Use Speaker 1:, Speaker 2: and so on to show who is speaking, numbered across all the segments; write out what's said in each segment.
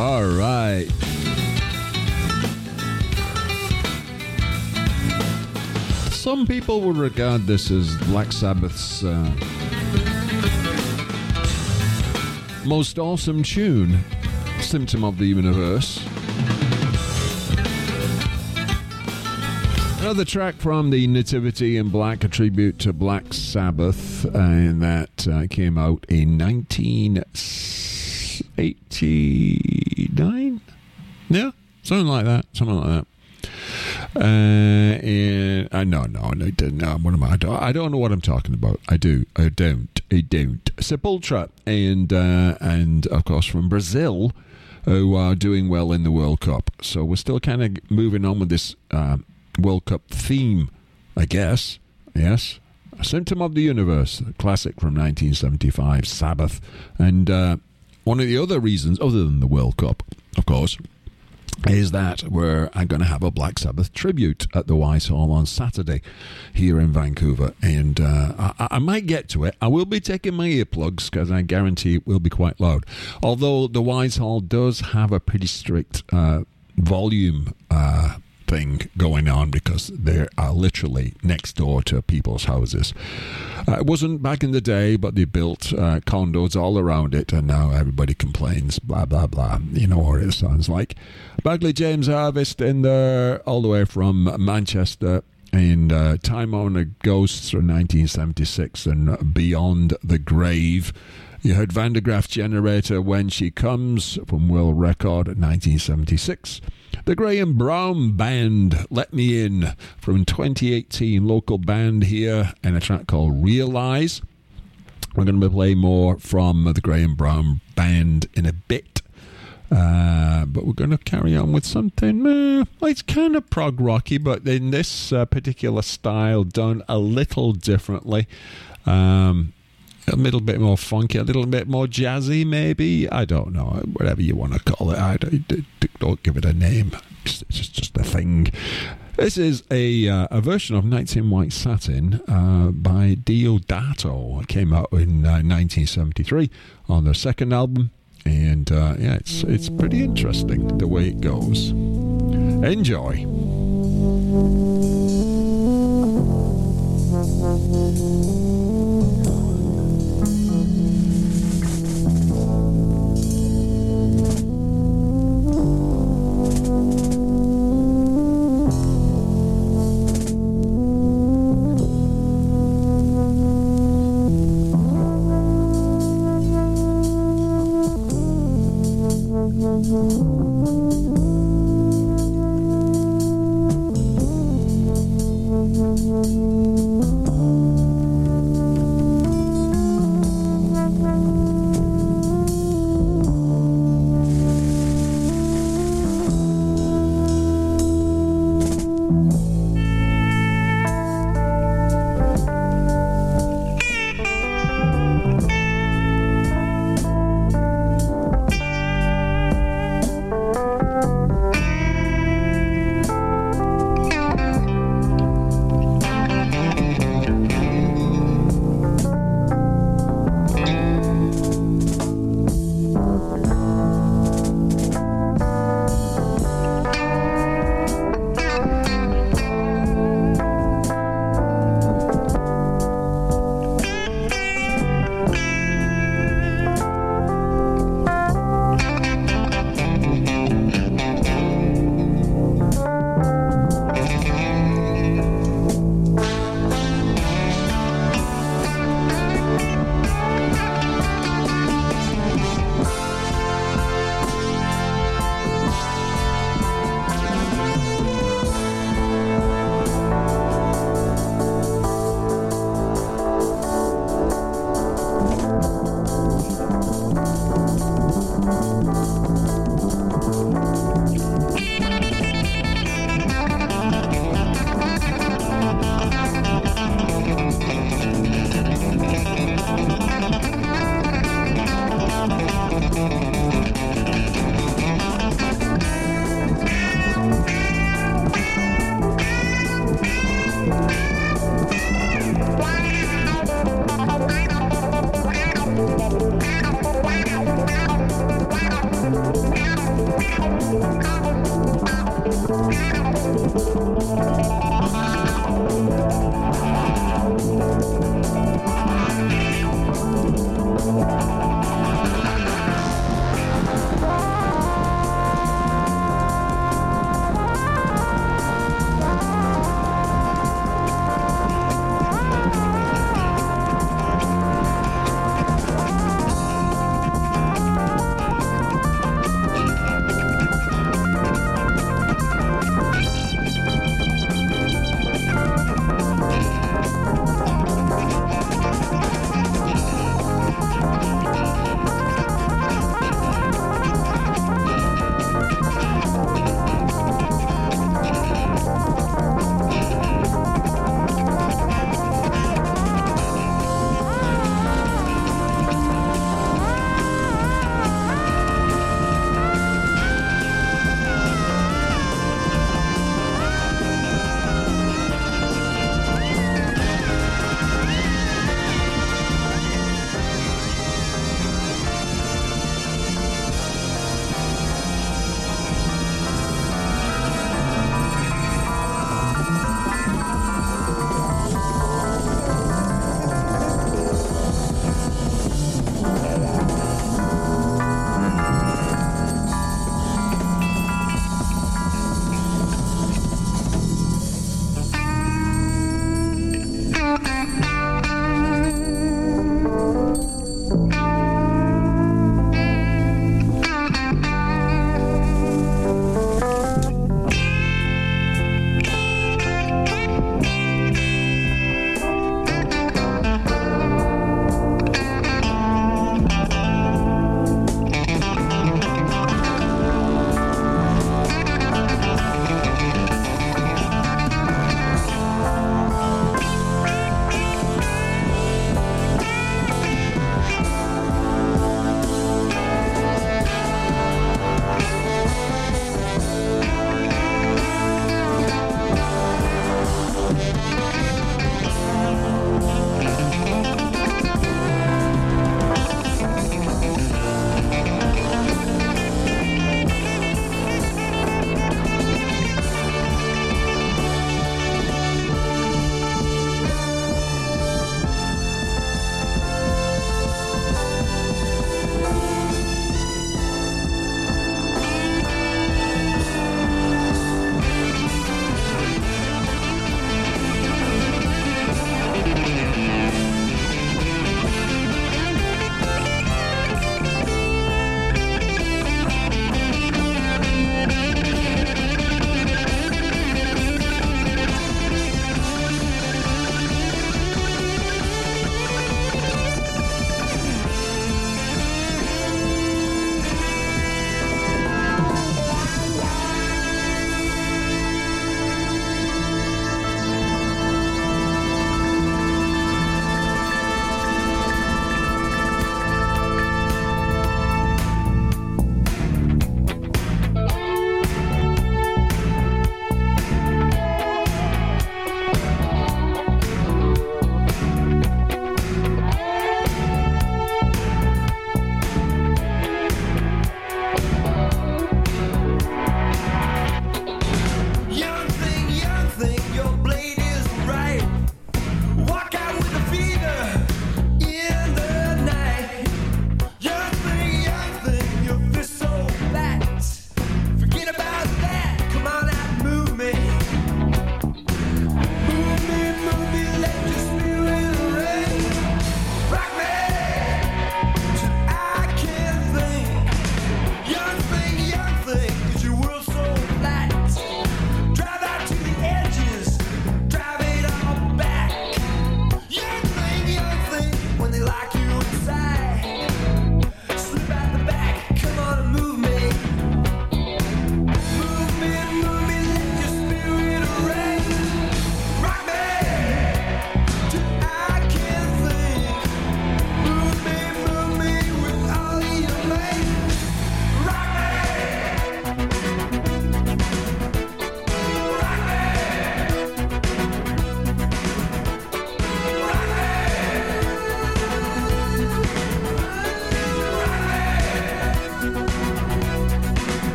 Speaker 1: All right. Some people will regard this as Black Sabbath's most awesome tune, Symptom of the Universe. Another track from the Nativity in Black, a tribute to Black Sabbath, and that came out in 1989? Yeah, something like that. No, it didn't. What am I? I don't know what I'm talking about. I don't. Sepultura, and of course from Brazil, who are doing well in the World Cup. So we're still kind of moving on with this World Cup theme, I guess. Yes, A Symptom of the Universe, a classic from 1975, Sabbath, and one of the other reasons, other than the World Cup, of course, is that we're going to have a Black Sabbath tribute at the Wise Hall on Saturday here in Vancouver, and I might get to it. I will be taking my earplugs because I guarantee it will be quite loud, although the Wise Hall does have a pretty strict volume thing going on because they are literally next door to people's houses. It wasn't back in the day, but they built condos all around it, and now everybody complains, blah, blah, blah. You know what it sounds like. Bagley James Harvest in there, all the way from Manchester, and Time on a Ghost from 1976 and Beyond the Grave. You heard Van de Graaff Generator, When She Comes, from World Record in 1976. The Graham Brown Band, Let Me In, from 2018, local band here, and a track called Realize. We're going to be playing more from the Graham Brown Band in a bit. But we're going to carry on with something, it's kind of prog rocky, but in this particular style, done a little differently. A little bit more funky, a little bit more jazzy, maybe. I don't know, whatever you want to call it. I don't give it a name. It's just a thing. This is a version of Nights in White Satin by Deodato. It came out in 1973 on their second album, and it's pretty interesting the way it goes. Enjoy.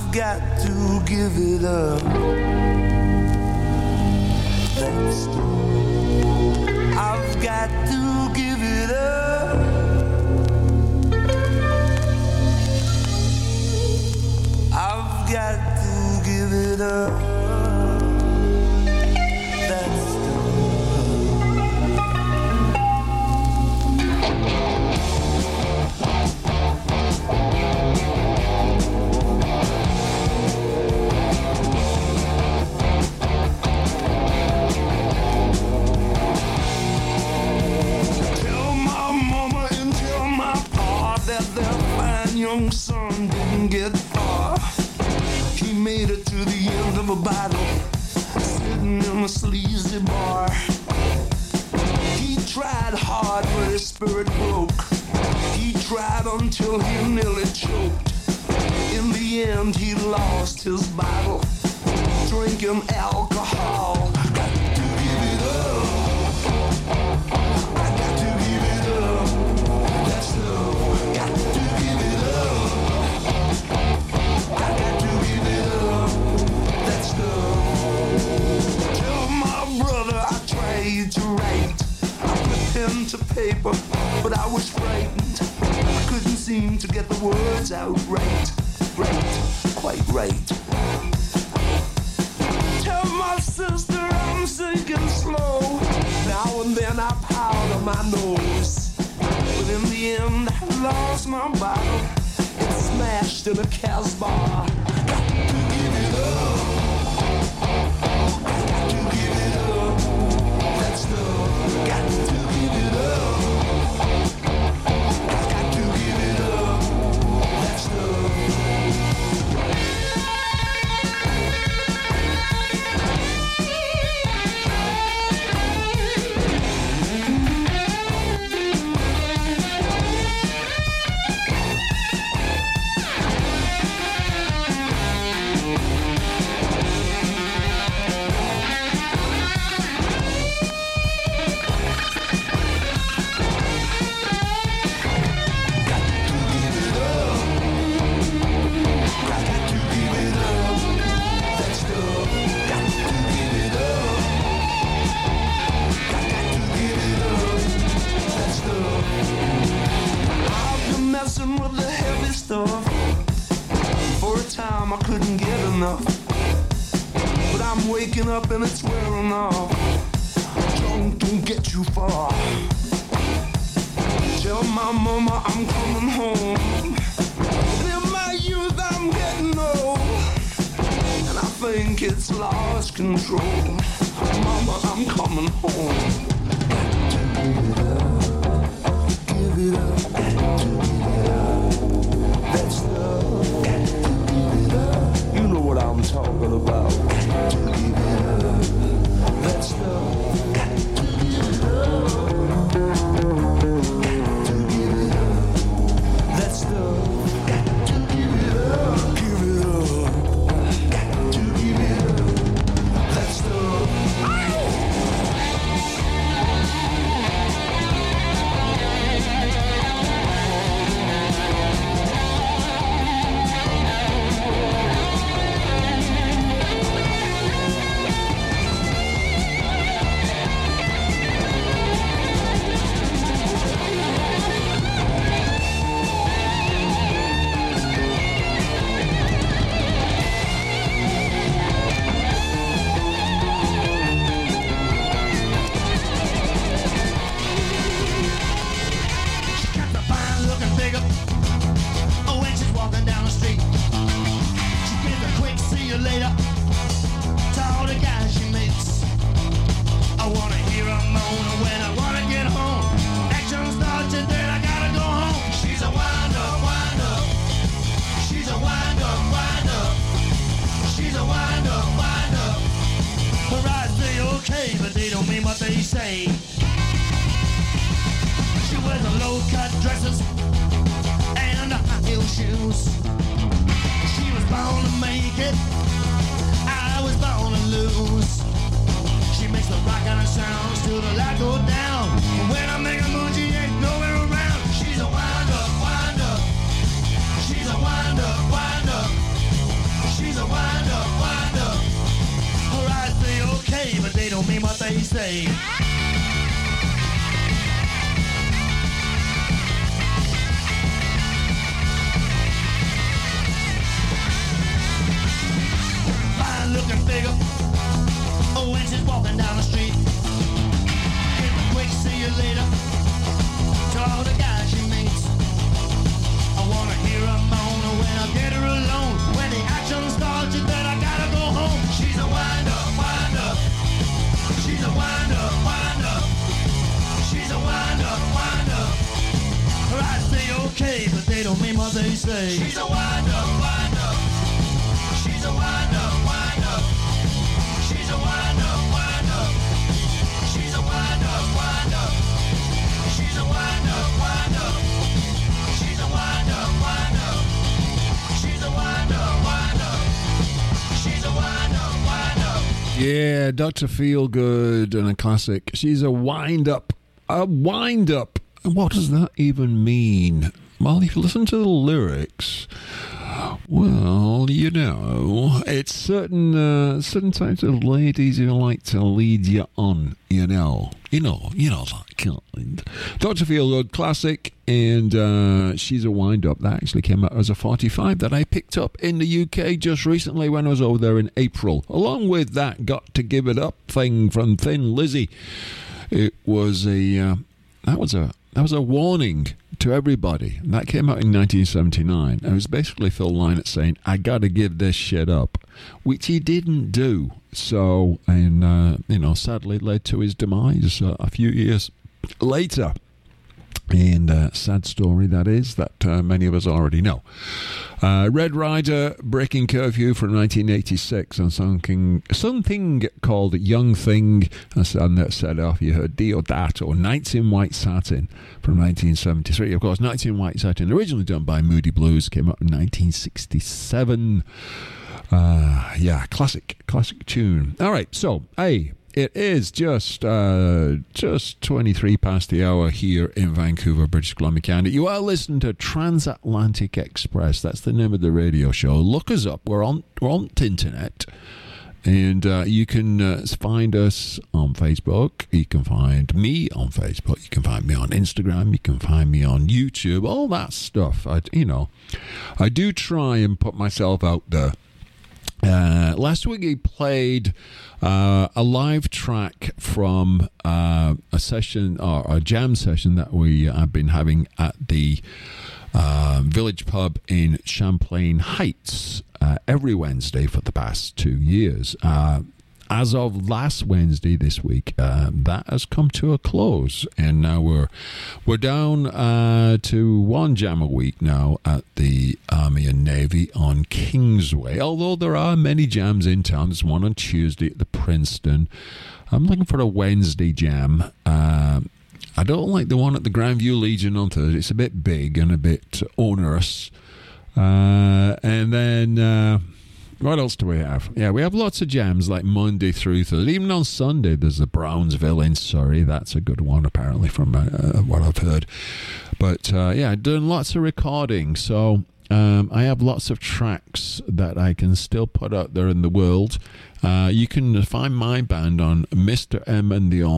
Speaker 2: I've got to give it up. That's I've got to give it up. I've got to give it up. That's young son didn't get far. He made it to the end of a battle, sitting in a sleazy bar. He tried hard, but his spirit broke. He tried until he nearly choked. In the end, he lost his battle, drinking alcohol. Got to give it up. I got to give it up. That's love. Got to give it up. I got to give it up. That's love. Tell my brother I tried to write. I put pen to paper, but I was frightened. I couldn't seem to get the words out right. Quite right. Tell my sister I'm sinking slow. Now and then I powder my nose, but in the end I lost my bottle. It smashed in a Casbah. Got to give it up. Got to give it up. That's love. Got to give it up. Got to give it up. That's love. With the heavy stuff. For a time I couldn't get enough, but I'm waking up and it's wearing off. Don't get you far. Tell my mama I'm coming home. In my youth I'm getting old, and I think it's lost control. Mama, I'm coming home. Give it up. That's love. You know what I'm talking about. That's love. That's love. Give it up. Give it up. Give it up. That's love. say. Fine looking figure, oh, when she's walking down the street. Give a quick see you later to all the guys she meets. I wanna hear her moan when I get her alone. When the action starts, you bet I gotta go home. She's a wind-up, wind-up. She's a wind-up, wind-up. She's a wind-up, wind-up. I say okay, but they don't mean what they say. She's a wind-up, wind-up. She's a wind-up, wind-up. She's a wind-up, wind-up. She's a wind-up, wind-up. She's a wind-up, wind-up. She's a wind-up, wind-up. She's a wind-up, wind-up. She's a wind-up, wind-up.
Speaker 1: Yeah, Dr. Feelgood and a classic. She's a wind-up. A wind-up. What does that even mean? Well, if you listen to the lyrics, well, you know, it's certain types of ladies who like to lead you on, you know that kind. Dr. Feelgood, classic, and She's a Wind-Up. That actually came out as a 45 that I picked up in the UK just recently when I was over there in April. Along with that Got to Give It Up thing from Thin Lizzy. It was that was a warning to everybody. And that came out in 1979. It was basically Phil Lynott saying, I gotta give this shit up, which he didn't do. So, and sadly led to his demise a few years later. And sad story that is, that many of us already know. Red Rider, Breaking Curfew from 1986, and something called Young Thing, and that set off, you heard Deodato, Nights in White Satin from 1973. Of course, Nights in White Satin, originally done by Moody Blues, came out in 1967. Classic tune. All right, so, hey, it is just 23 past the hour here in Vancouver, British Columbia, Canada. You are listening to Transatlantic Express. That's the name of the radio show. Look us up. We're on the internet. And you can find us on Facebook. You can find me on Facebook. You can find me on Instagram. You can find me on YouTube. All that stuff. I do try and put myself out there. Last week he played a live track from a session or a jam session that we have been having at the Village Pub in Champlain Heights every Wednesday for the past 2 years. As of last Wednesday this week, that has come to a close, and now we're down to one jam a week now at the Army and Navy on Kingsway. Although there are many jams in town, there's one on Tuesday at the Princeton. I'm looking for a Wednesday jam. I don't like the one at the Grandview Legion on Thursday. It's a bit big and a bit onerous. And then what else do we have? Yeah, we have lots of jams like Monday through Thursday. Even on Sunday, there's the Brownsville in Surrey. That's a good one, apparently, from what I've heard. But, doing lots of recording. So I have lots of tracks that I can still put out there in the world. You can find my band on Mr. M and the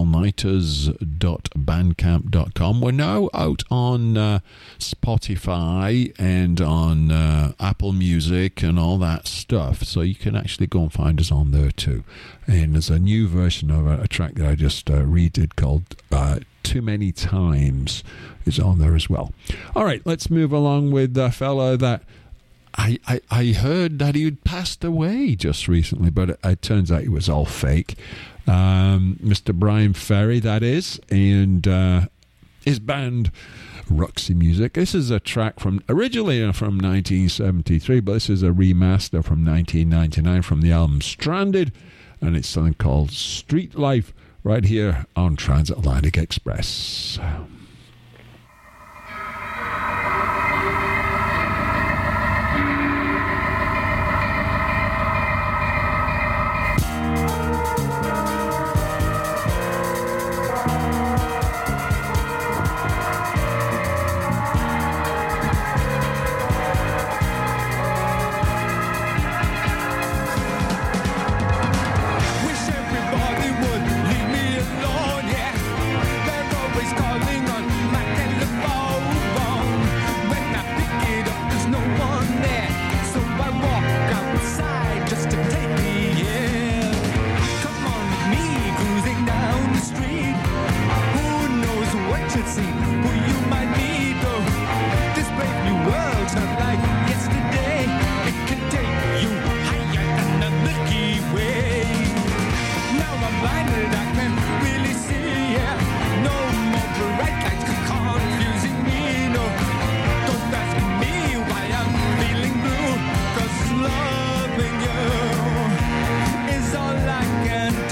Speaker 1: Allnighters.bandcamp.com. We're now out on Spotify and on Apple Music and all that stuff, so you can actually go and find us on there too. And there's a new version of a track that I just redid called Too Many Times is on there as well. All right, let's move along with a fella that I heard that he had passed away just recently, but it turns out it was all fake. Mr. Brian Ferry, that is, and his band Roxy Music. This is a track originally from 1973, but this is a remaster from 1999 from the album Stranded, and it's something called Street Life right here on Transatlantic Express.
Speaker 2: Wish everybody would leave me
Speaker 3: loving you is all I can